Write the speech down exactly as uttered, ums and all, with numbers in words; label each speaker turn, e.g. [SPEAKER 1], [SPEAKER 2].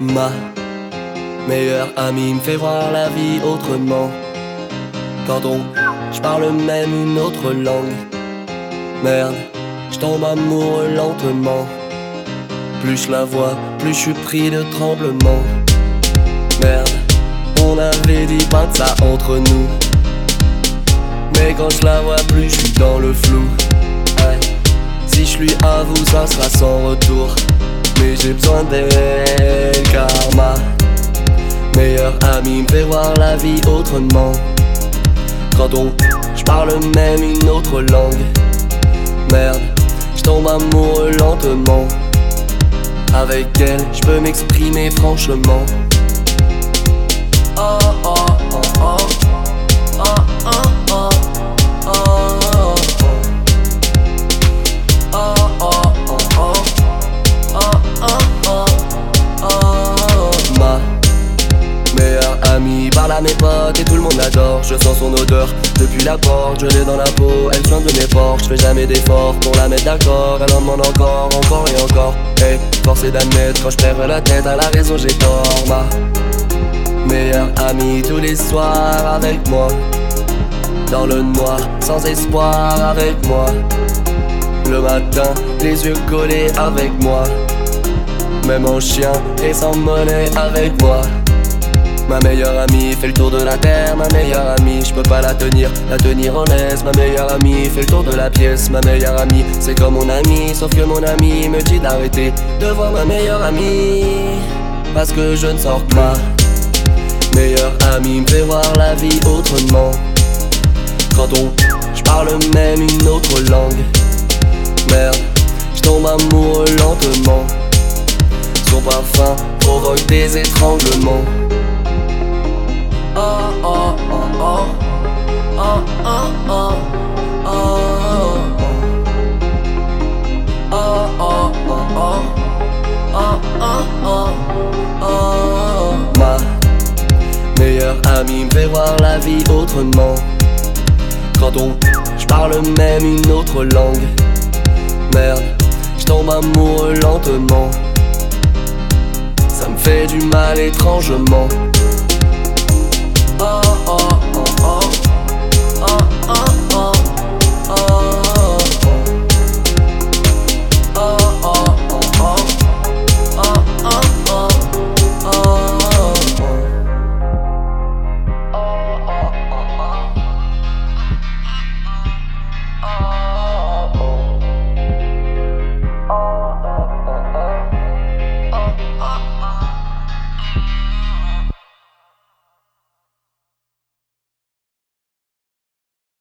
[SPEAKER 1] Ma meilleure amie me fait voir la vie autrement. Quand on j'parle même une autre langue. Merde, j'tombe amoureux lentement. Plus je la vois, plus je suis pris de tremblement. Merde, on avait dit pas de ça entre nous. Mais quand je la vois plus, je suis dans le flou. Ouais. Si je lui avoue, ça sera sans retour. Mais j'ai besoin d'elle, car ma meilleure amie me fait voir la vie autrement. Quand on j'parle même une autre langue. Merde, j'tombe amoureux lentement. Avec elle, j'peux m'exprimer franchement. Oh oh oh oh oh oh oh oh oh Ma meilleure amie parle à mes potes et tout le monde l'adore. Je sens son odeur depuis la porte, je l'ai dans la peau, elle soigne de mes portes. Je fais jamais d'efforts pour la mettre d'accord, elle en demande encore, encore et encore. Hey, force est d'admettre, quand je perds la tête à la raison j'ai tort. Ma meilleure amie tous les soirs avec moi. Dans le noir, sans espoir avec moi. Le matin, les yeux collés avec moi. Même en chien et sans monnaie avec moi. Ma meilleure amie fait le tour de la terre. Ma meilleure amie, je peux pas la tenir, la tenir en laisse. Ma meilleure amie fait le tour de la pièce. Ma meilleure amie, c'est comme mon ami. Sauf que mon ami me dit d'arrêter de voir ma meilleure amie, parce que je ne sors pas. Meilleure amie me fait voir la vie autrement. Quand on j'parle même une autre langue. Merde, j'tombe amoureux lentement. Son parfum provoque des étranglements. Oh oh oh oh oh oh oh oh oh oh oh oh oh oh oh. Ma meilleure amie me fait voir la vie autrement. Quand on j'parle même une autre langue. Merde, j'tombe amoureux lentement. Ça me fait du mal étrangement. Oh oh